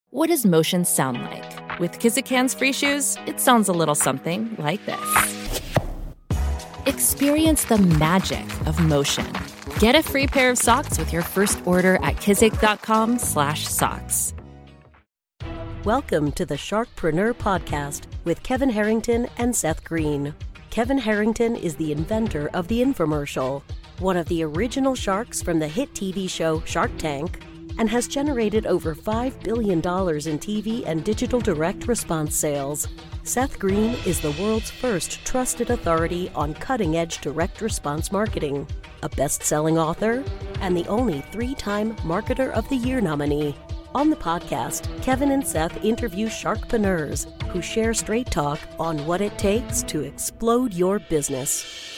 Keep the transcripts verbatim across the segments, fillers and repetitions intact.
What does motion sound like? With Kizikans free shoes, it sounds a little something like this. Experience the magic of motion. Get a free pair of socks with your first order at kizik.com slash socks. Welcome to the Sharkpreneur Podcast with Kevin Harrington and Seth Green. Kevin Harrington is the inventor of the infomercial, one of the original sharks from the hit T V show Shark Tank, and has generated over five billion dollars in T V and digital direct response sales. Seth Green is the world's first trusted authority on cutting-edge direct response marketing, a best-selling author, and the only three-time Marketer of the Year nominee. On the podcast, Kevin and Seth interview sharkpreneurs who share straight talk on what it takes to explode your business.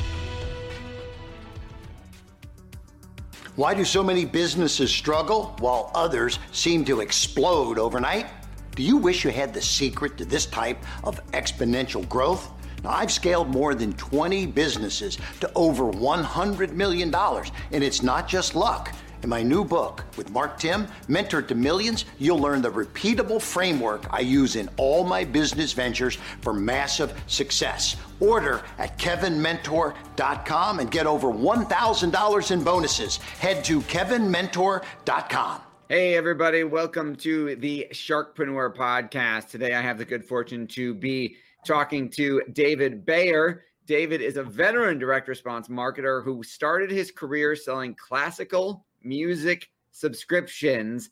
Why do so many businesses struggle while others seem to explode overnight? Do you wish you had the secret to this type of exponential growth? Now, I've scaled more than twenty businesses to over one hundred million dollars, and it's not just luck. In my new book with Mark Timm, Mentor to Millions, you'll learn the repeatable framework I use in all my business ventures for massive success. Order at kevin mentor dot com and get over one thousand dollars in bonuses. Head to kevin mentor dot com. Hey, everybody. Welcome to the Sharkpreneur Podcast. Today, I have the good fortune to be talking to David Bayer. David is a veteran direct response marketer who started his career selling classical music subscriptions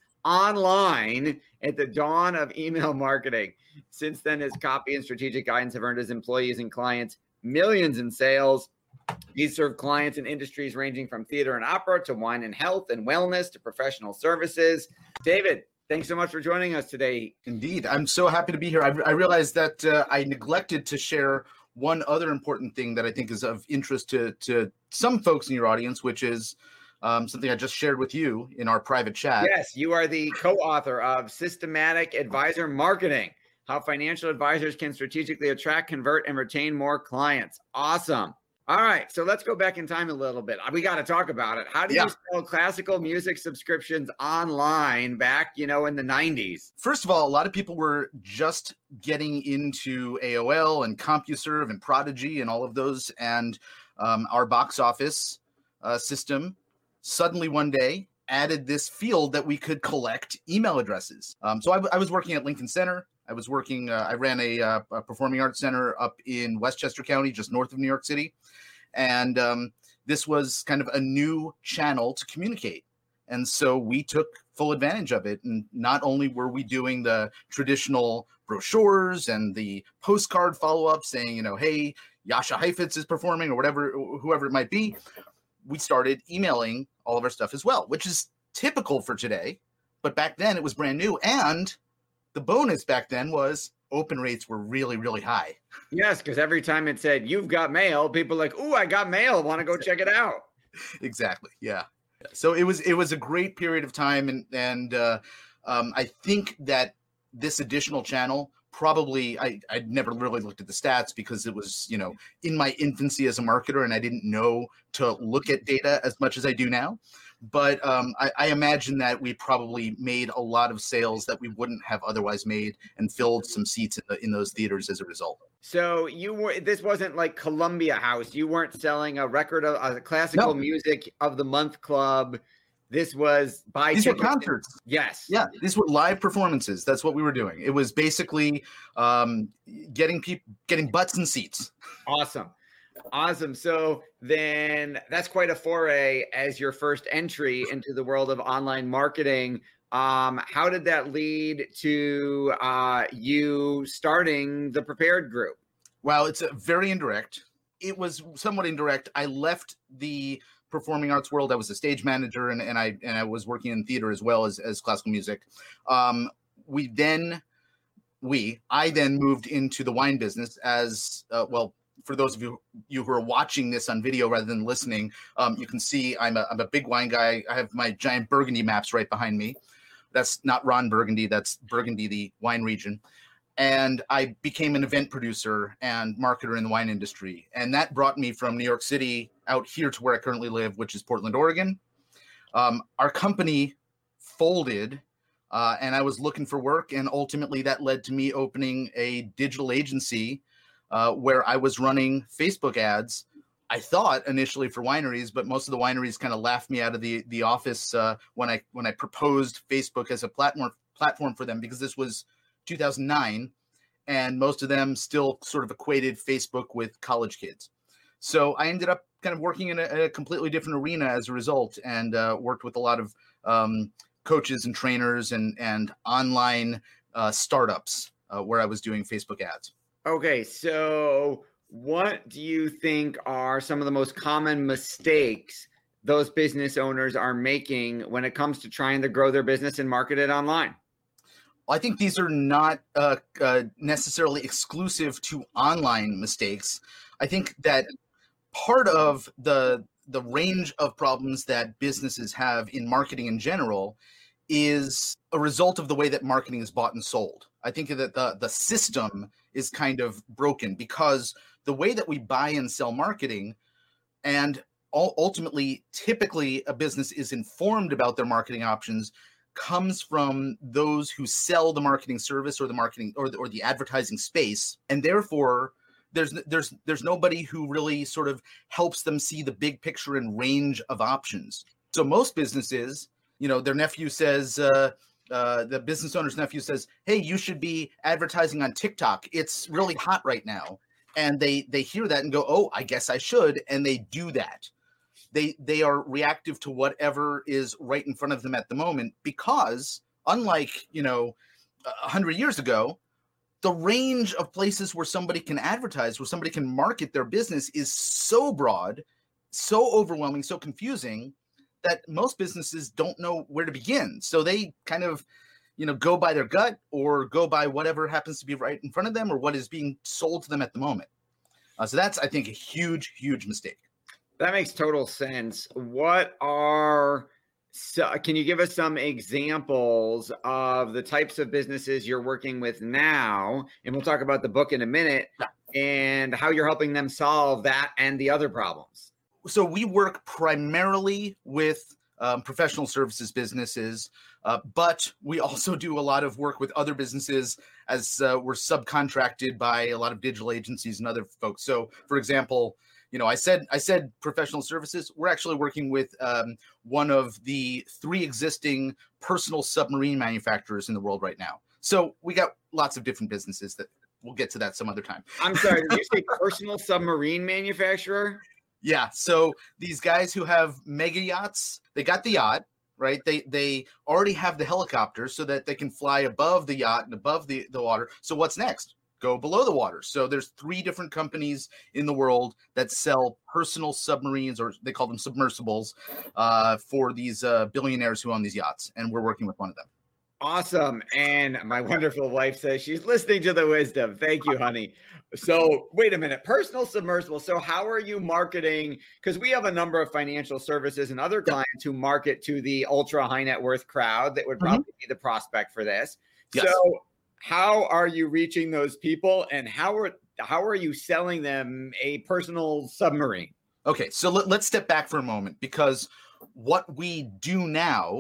online at the dawn of email marketing. Since then, his copy and strategic guidance have earned his employees and clients millions in sales. He's served clients in industries ranging from theater and opera to wine and health and wellness to professional services. David, thanks so much for joining us today. Indeed. I'm so happy to be here. I, I realized that uh, I neglected to share one other important thing that I think is of interest to, to some folks in your audience, which is Um, something I just shared with you in our private chat. Yes, you are the co-author of Systematic Advisor Marketing, How Financial Advisors Can Strategically Attract, Convert, and Retain More Clients. Awesome. All right, so let's go back in time a little bit. We got to talk about it. How do yeah. you sell classical music subscriptions online back, you know, in the nineties? First of all, a lot of people were just getting into A O L and CompuServe and Prodigy and all of those, and um, our box office uh, system suddenly one day added this field that we could collect email addresses. Um, so I, w- I was working at Lincoln Center. I was working, uh, I ran a, uh, a performing arts center up in Westchester County, just north of New York City. And um, this was kind of a new channel to communicate. And so we took full advantage of it. And not only were we doing the traditional brochures and the postcard follow-up saying, you know, hey, Jascha Heifetz is performing or whatever, whoever it might be, we started emailing all of our stuff as well, which is typical for today. But back then it was brand new. And the bonus back then was open rates were really, really high. Yes, because every time it said, you've got mail, people are like, ooh, I got mail. Want to go check it out. Exactly. Yeah. So it was, it was a great period of time. And, and uh, um, I think that this additional channel probably, I, I'd never really looked at the stats because it was, you know, in my infancy as a marketer and I didn't know to look at data as much as I do now. But um, I, I imagine that we probably made a lot of sales that we wouldn't have otherwise made and filled some seats in, the, in those theaters as a result. So you were, this wasn't like Columbia House. You weren't selling a record of a classical no. music of the month club. This was by these were concerts. Yes. Yeah. These were live performances. That's what we were doing. It was basically um, getting people, getting butts and seats. Awesome. Awesome. So then that's quite a foray as your first entry into the world of online marketing. Um, how did that lead to uh, you starting the Prepared Group? Well, it's a very indirect. It was somewhat indirect. I left the performing arts world. I was a stage manager and, and I and I was working in theater as well as, as classical music. Um, we then, we, I then moved into the wine business as, uh, well, for those of you, you who are watching this on video rather than listening, um, you can see I'm a, I'm a big wine guy. I have my giant Burgundy maps right behind me. That's not Ron Burgundy. That's Burgundy, the wine region. And I became an event producer and marketer in the wine industry. And that brought me from New York City out here to where I currently live, which is Portland, Oregon. Um, our company folded Uh, and I was looking for work, and ultimately that led to me opening a digital agency uh, where I was running Facebook ads. I thought initially for wineries, but most of the wineries kind of laughed me out of the the office uh, when I when I proposed Facebook as a platform platform for them, because this was two thousand nine, and most of them still sort of equated Facebook with college kids. So I ended up kind of working in a, a completely different arena as a result, and uh, worked with a lot of um, coaches and trainers and and online uh, startups uh, where I was doing Facebook ads. Okay, so what do you think are some of the most common mistakes those business owners are making when it comes to trying to grow their business and market it online? I think these are not uh, uh, necessarily exclusive to online mistakes. I think that part of the the range of problems that businesses have in marketing in general is a result of the way that marketing is bought and sold. I think that the, the system is kind of broken, because the way that we buy and sell marketing, and ultimately, typically a business is informed about their marketing options, comes from those who sell the marketing service or the marketing or the, or the advertising space. And therefore, there's there's there's nobody who really sort of helps them see the big picture and range of options. So most businesses, you know, their nephew says, uh, uh, the business owner's nephew says, hey, you should be advertising on TikTok. It's really hot right now. And they they hear that and go, oh, I guess I should. And they do that. They they are reactive to whatever is right in front of them at the moment, because unlike, you know, a hundred years ago, the range of places where somebody can advertise, where somebody can market their business is so broad, so overwhelming, so confusing that most businesses don't know where to begin. So they kind of, you know, go by their gut or go by whatever happens to be right in front of them or what is being sold to them at the moment. Uh, so that's, I think, a huge, huge mistake. That makes total sense. What are, so, can you give us some examples of the types of businesses you're working with now? And we'll talk about the book in a minute, yeah, and how you're helping them solve that and the other problems. So we work primarily with um, professional services businesses, uh, but we also do a lot of work with other businesses as uh, we're subcontracted by a lot of digital agencies and other folks. So, for example, you know, I said I said professional services. We're actually working with um, one of the three existing personal submarine manufacturers in the world right now. So we got lots of different businesses that we'll get to that some other time. I'm sorry, did you say personal submarine manufacturer? Yeah. So these guys who have mega yachts, they got the yacht, right? They they already have the helicopter so that they can fly above the yacht and above the, the water. So what's next? Go below the water. So there's three different companies in the world that sell personal submarines, or they call them submersibles, uh, for these uh, billionaires who own these yachts. And we're working with one of them. Awesome. And my wonderful wife says she's listening to the wisdom. Thank you, honey. So wait a minute, personal submersible. So how are you marketing? Because we have a number of financial services and other clients who market to the ultra high net worth crowd that would probably mm-hmm. be the prospect for this. Yes. So how are you reaching those people, and how are how are you selling them a personal submarine? Okay, so let, let's step back for a moment, because what we do now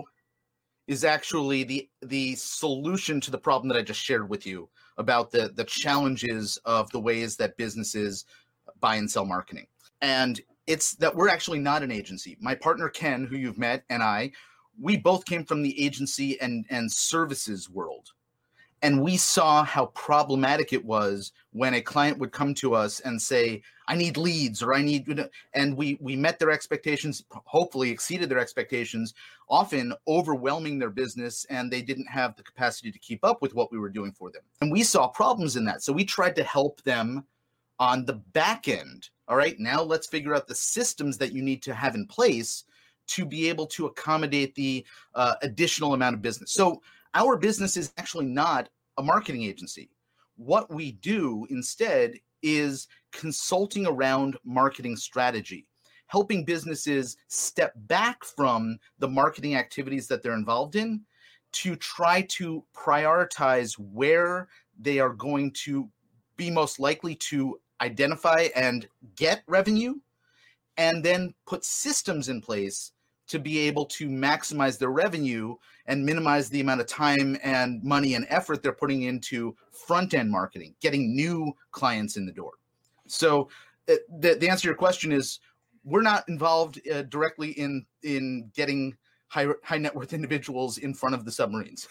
is actually the the solution to the problem that I just shared with you about the the challenges of the ways that businesses buy and sell marketing. And it's that we're actually not an agency. My partner Ken, who you've met, and I, we both came from the agency and and services world. And we saw how problematic it was when a client would come to us and say, I need leads, or I need, and we we met their expectations, hopefully exceeded their expectations, often overwhelming their business, and they didn't have the capacity to keep up with what we were doing for them. And we saw problems in that. So we tried to help them on the back end. All right, now let's figure out the systems that you need to have in place to be able to accommodate the uh, additional amount of business. So our business is actually not a marketing agency. What we do instead is consulting around marketing strategy, helping businesses step back from the marketing activities that they're involved in to try to prioritize where they are going to be most likely to identify and get revenue, and then put systems in place to be able to maximize their revenue and minimize the amount of time and money and effort they're putting into front-end marketing, getting new clients in the door. So uh, the, the answer to your question is we're not involved uh, directly in, in getting high, high net worth individuals in front of the submarines.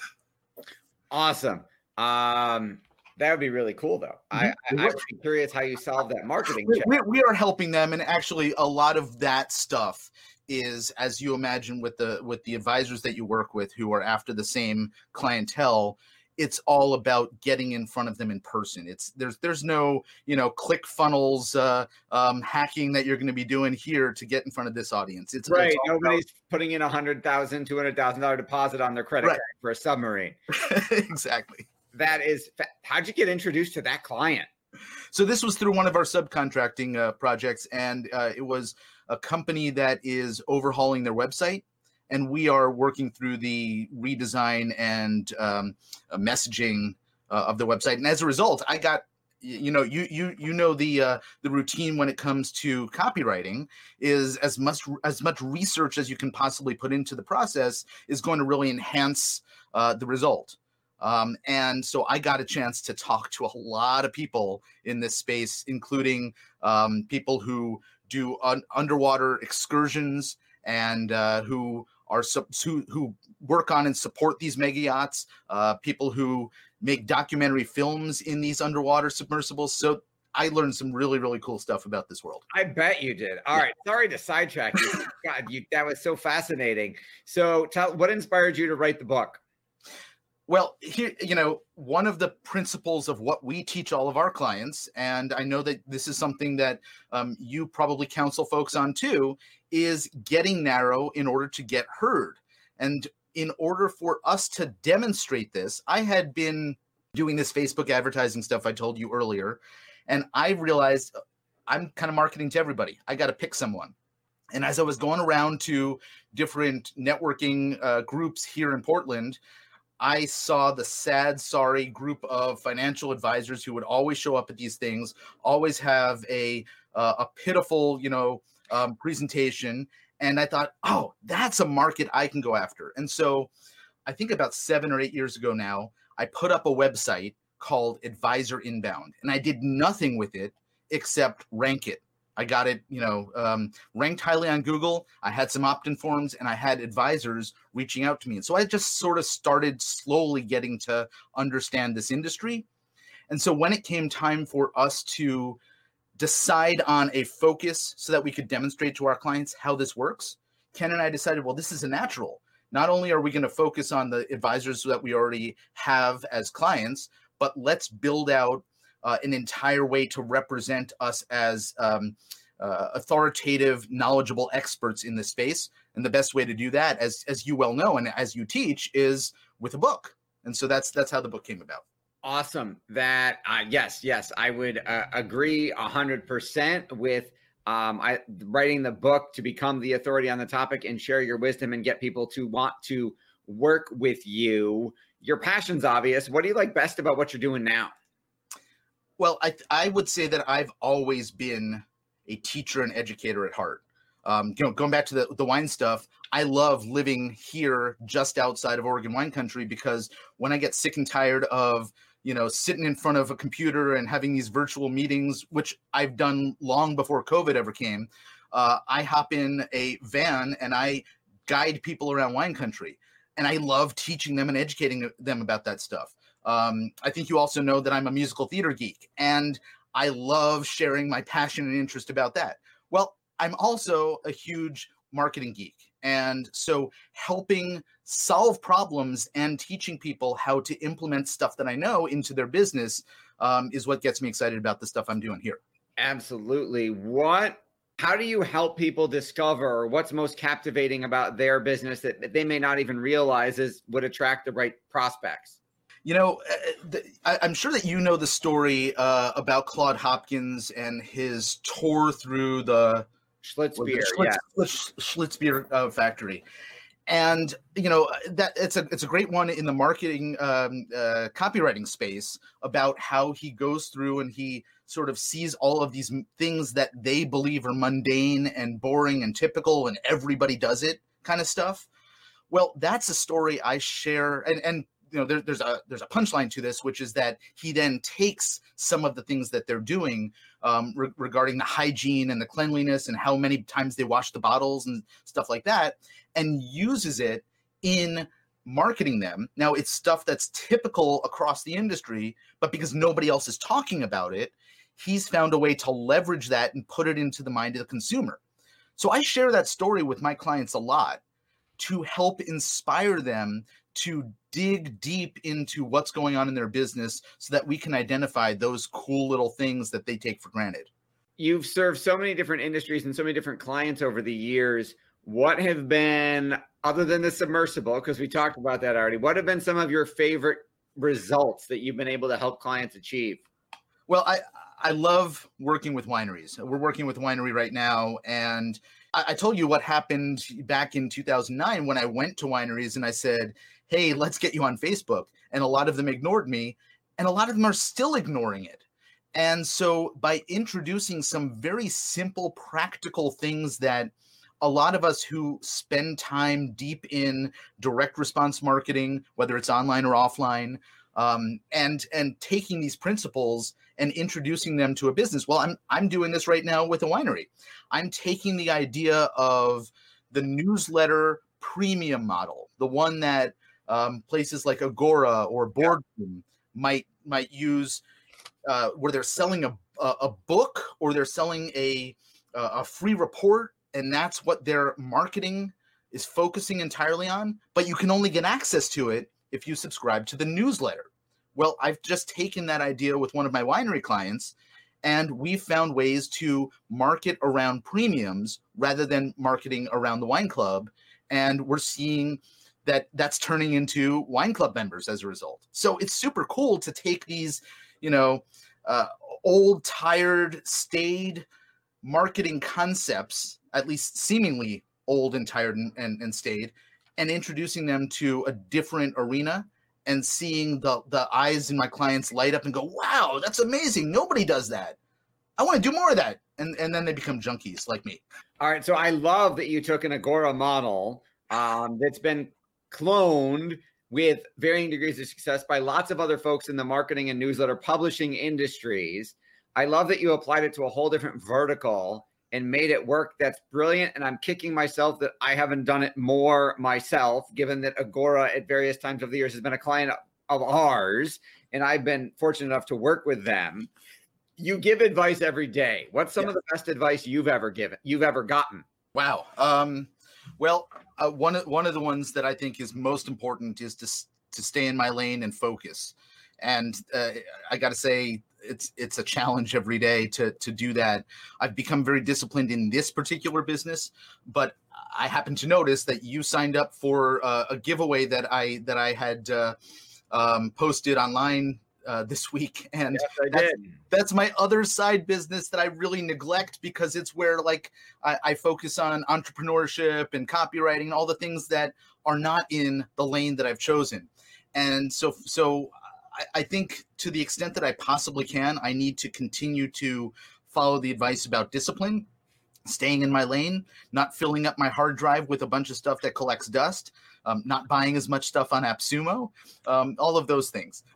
Awesome. Um, that would be really cool, though. Mm-hmm. I, I, I would be curious how you solve that marketing check. We, we are helping them, and actually a lot of that stuff is, as you imagine, with the with the advisors that you work with who are after the same clientele, it's all about getting in front of them in person. It's there's there's no, you know, click funnels uh, um, hacking that you're going to be doing here to get in front of this audience. It's right. It's Nobody's about- putting in a hundred thousand, two hundred thousand dollar deposit on their credit right. card for a submarine. Exactly. That is. How'd you get introduced to that client? So this was through one of our subcontracting uh, projects, and uh, it was a company that is overhauling their website, and we are working through the redesign and um, uh, messaging uh, of the website. And as a result, I got, you know, you you you know the uh, the routine when it comes to copywriting is as much as much research as you can possibly put into the process is going to really enhance uh, the result. Um, and so I got a chance to talk to a lot of people in this space, including um, people who do un- underwater excursions and uh, who are su- who, who work on and support these mega yachts, uh, people who make documentary films in these underwater submersibles. So I learned some really, really cool stuff about this world. I bet you did. All yeah. right. Sorry to sidetrack you. God, you, that was so fascinating. So tell, what inspired you to write the book? Well, here, you know, one of the principles of what we teach all of our clients, and I know that this is something that um, you probably counsel folks on too, is getting narrow in order to get heard. And in order for us to demonstrate this, I had been doing this Facebook advertising stuff I told you earlier, and I realized I'm kind of marketing to everybody. I got to pick someone. And as I was going around to different networking uh, groups here in Portland, I saw the sad, sorry group of financial advisors who would always show up at these things, always have a uh, a pitiful, you know, um, presentation. And I thought, oh, that's a market I can go after. And so I think about seven or eight years ago now, I put up a website called Advisor Inbound, and I did nothing with it except rank it. I got it, you know, um, ranked highly on Google. I had some opt-in forms, and I had advisors reaching out to me. And so I just sort of started slowly getting to understand this industry. And so when it came time for us to decide on a focus so that we could demonstrate to our clients how this works, Ken and I decided, well, this is a natural. Not only are we going to focus on the advisors that we already have as clients, but let's build out Uh, an entire way to represent us as um, uh, authoritative, knowledgeable experts in this space. And the best way to do that, as as you well know and as you teach, is with a book. And so that's that's how the book came about. Awesome. That uh, yes, yes, I would uh, agree a hundred percent with um, I writing the book to become the authority on the topic and share your wisdom and get people to want to work with you. Your passion's obvious. What do you like best about what you're doing now? Well, I I would say that I've always been a teacher and educator at heart. Um, you know, going back to the, the wine stuff, I love living here just outside of Oregon wine country, because when I get sick and tired of, you know, sitting in front of a computer and having these virtual meetings, which I've done long before COVID ever came, uh, I hop in a van and I guide people around wine country. And I love teaching them and educating them about that stuff. Um, I think you also know that I'm a musical theater geek, and I love sharing my passion and interest about that. Well, I'm also a huge marketing geek. And so helping solve problems and teaching people how to implement stuff that I know into their business um, is what gets me excited about the stuff I'm doing here. Absolutely. What, how do you help people discover what's most captivating about their business that they may not even realize is would attract the right prospects? You know, I, I'm sure that you know the story uh, about Claude Hopkins and his tour through the Schlitz beer, Schlitz, yeah. Schlitz beer uh, factory, and you know that it's a it's a great one in the marketing um, uh, copywriting space about how he goes through and he sort of sees all of these things that they believe are mundane and boring and typical, and everybody does it kind of stuff. Well, that's a story I share, and and you know, there, there's a there's a punchline to this, which is that he then takes some of the things that they're doing um, re- regarding the hygiene and the cleanliness and how many times they wash the bottles and stuff like that, and uses it in marketing them. Now, it's stuff that's typical across the industry, but because nobody else is talking about it, he's found a way to leverage that and put it into the mind of the consumer. So I share that story with my clients a lot to help inspire them to dig deep into what's going on in their business so that we can identify those cool little things that they take for granted. You've served so many different industries and so many different clients over the years. What have been, other than the submersible, because we talked about that already, what have been some of your favorite results that you've been able to help clients achieve? Well, I, I love working with wineries. We're working with a winery right now, and I, I told you what happened back in two thousand nine when I went to wineries and I said, hey, let's get you on Facebook. And a lot of them ignored me, and a lot of them are still ignoring it. And so by introducing some very simple, practical things that a lot of us who spend time deep in direct response marketing, whether it's online or offline, um, and and taking these principles and introducing them to a business. Well, I'm I'm doing this right now with a winery. I'm taking the idea of the newsletter premium model, the one that um, places like Agora or Boardroom yeah. might might use, uh, where they're selling a, a a book or they're selling a a free report, and that's what their marketing is focusing entirely on. But you can only get access to it if you subscribe to the newsletter. Well, I've just taken that idea with one of my winery clients, and we've found ways to market around premiums rather than marketing around the wine club. And we're seeing that that's turning into wine club members as a result. So it's super cool to take these, you know, uh, old, tired, staid marketing concepts, at least seemingly old and tired and, and, and staid, and introducing them to a different arena and seeing the, the eyes in my clients light up and go, wow, that's amazing. Nobody does that. I want to do more of that. And, and then they become junkies like me. All right. So I love that you took an Agora model um, that's been cloned with varying degrees of success by lots of other folks in the marketing and newsletter publishing industries. I love that you applied it to a whole different vertical and made it work. That's brilliant. And I'm kicking myself that I haven't done it more myself, given that Agora at various times of the years has been a client of ours, and I've been fortunate enough to work with them. You give advice every day. What's some yeah. of the best advice you've ever given, you've ever gotten? Wow. Um, well, uh, one of, one of the ones that I think is most important is to, to stay in my lane and focus. And uh, I got to say, it's it's a challenge every day to to do that. I've become very disciplined in this particular business, but I happen to notice that you signed up for uh, a giveaway that I that I had uh, um, posted online uh, this week, and yes, I that's, did. that's my other side business that I really neglect because it's where like I, I focus on entrepreneurship and copywriting and all the things that are not in the lane that I've chosen, and so so. I think to the extent that I possibly can, I need to continue to follow the advice about discipline, staying in my lane, not filling up my hard drive with a bunch of stuff that collects dust, um, not buying as much stuff on AppSumo, um, all of those things.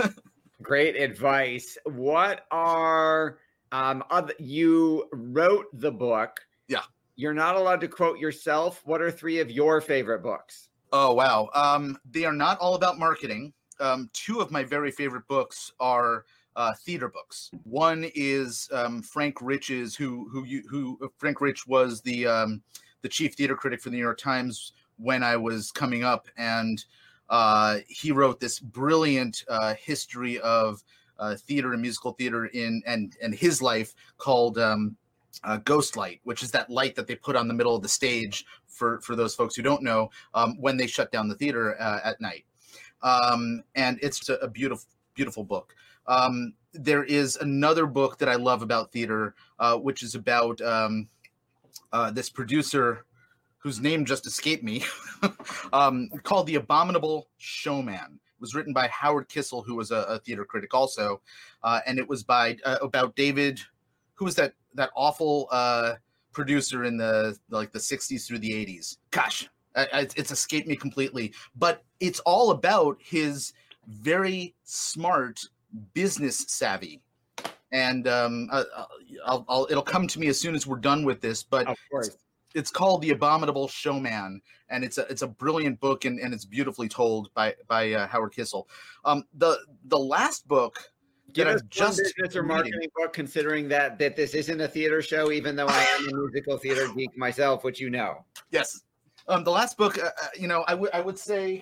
Great advice. What are, um, other, you wrote the book. Yeah. You're not allowed to quote yourself. What are three of your favorite books? Oh, wow. Um, they are not all about marketing. Um, two of my very favorite books are uh, theater books. One is um, Frank Rich's, who who you, who uh, Frank Rich was the um, the chief theater critic for the New York Times when I was coming up, and uh, he wrote this brilliant uh, history of uh, theater and musical theater in and and his life called um, uh, Ghost Light, which is that light that they put on the middle of the stage for for those folks who don't know um, when they shut down the theater uh, at night. Um, and it's a, a beautiful, beautiful book. Um, there is another book that I love about theater, uh, which is about um, uh, this producer whose name just escaped me, um, called The Abominable Showman. It was written by Howard Kissel, who was a, a theater critic also, uh, and it was by uh, about David, who was that that awful uh, producer in the like the sixties through the eighties. Gosh. I, I, it's escaped me completely. But it's all about his very smart business savvy. And um, I'll, I'll, it'll come to me as soon as we're done with this. But of course. It's, it's called The Abominable Showman, and it's a it's a brilliant book, and, and it's beautifully told by by uh, Howard Kissel. Um, the the last book Give that us I've just business or reading, marketing book, considering that that this isn't a theater show, even though I am a musical theater geek myself, which you know. Yes, um, the last book, uh, you know, I would I would say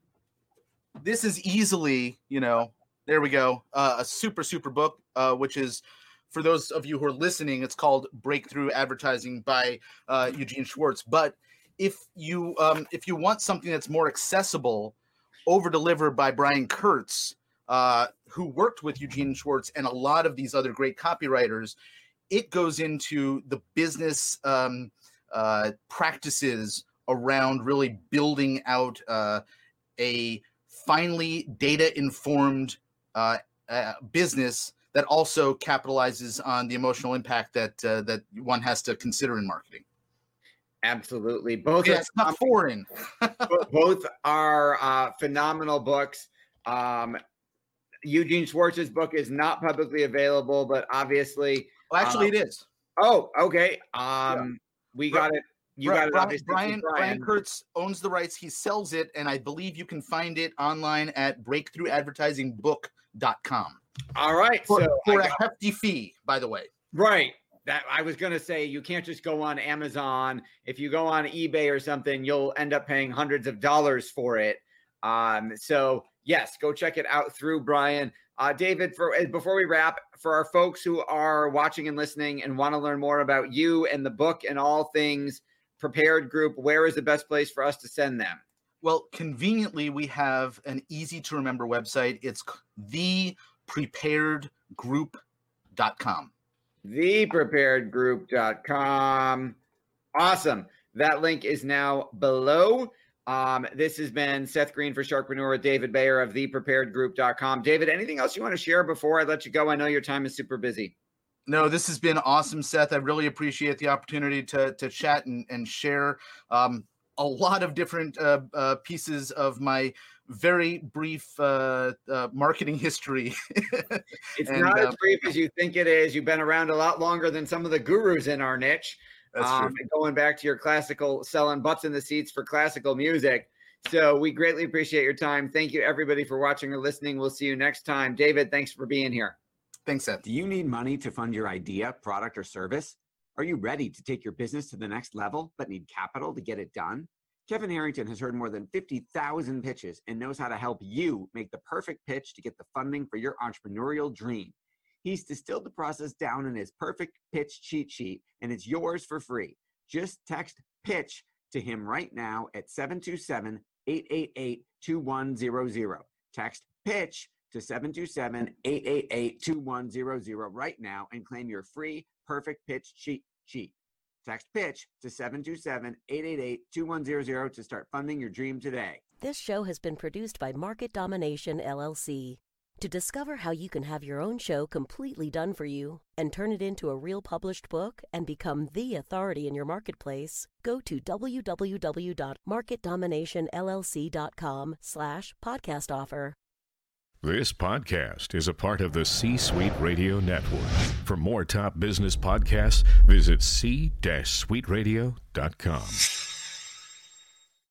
this is easily, you know, there we go, uh, a super super book, uh, which is. For those of you who are listening, it's called Breakthrough Advertising by uh, Eugene Schwartz. But if you um, if you want something that's more accessible, over-delivered by Brian Kurtz, uh, who worked with Eugene Schwartz and a lot of these other great copywriters, it goes into the business um, uh, practices around really building out uh, a finely data-informed uh, uh, business that also capitalizes on the emotional impact that uh, that one has to consider in marketing. Absolutely. Both yeah, it's not foreign. both are uh, phenomenal books. Um, Eugene Schwartz's book is not publicly available, but obviously... Well, actually, um, it is. Oh, okay. Um, yeah. We got it. You Brian, got it. Brian, Brian, Brian. Brian Kurtz owns the rights. He sells it, and I believe you can find it online at breakthrough advertising book dot com. All right. For, so for a got, hefty fee, by the way. Right. That I was going to say, you can't just go on Amazon. If you go on eBay or something, you'll end up paying hundreds of dollars for it. Um, so yes, go check it out through Brian. Uh, David, for before we wrap, for our folks who are watching and listening and want to learn more about you and the book and all things Prepared Group, where is the best place for us to send them? Well, conveniently, we have an easy to remember website. It's the prepared group dot com. the prepared group dot com. Awesome. That link is now below. Um, this has been Seth Green for Sharkpreneur with David Bayer of the prepared group dot com. David, anything else you want to share before I let you go? I know your time is super busy. No, this has been awesome, Seth. I really appreciate the opportunity to to chat and, and share um, a lot of different uh, uh, pieces of my very brief uh, uh, marketing history. It's and, not uh, as brief as you think it is. You've been around a lot longer than some of the gurus in our niche. That's um, true. Going back to your classical, selling butts in the seats for classical music. So we greatly appreciate your time. Thank you, everybody, for watching or listening. We'll see you next time. David, thanks for being here. Thanks, Seth. Do you need money to fund your idea, product, or service? Are you ready to take your business to the next level, but need capital to get it done? Kevin Harrington has heard more than fifty thousand pitches and knows how to help you make the perfect pitch to get the funding for your entrepreneurial dream. He's distilled the process down in his perfect pitch cheat sheet, and it's yours for free. Just text PITCH to him right now at seven two seven, eight eight eight, two one zero zero. Text PITCH to seven two seven, eight eight eight, two one zero zero right now and claim your free perfect pitch cheat sheet. Text PITCH to seven two seven, eight eight eight, two one zero zero to start funding your dream today. This show has been produced by Market Domination, L L C. To discover how you can have your own show completely done for you and turn it into a real published book and become the authority in your marketplace, go to w w w dot market domination l l c dot com slash podcast offer. This podcast is a part of the C-Suite Radio Network. For more top business podcasts, visit c suite radio dot com.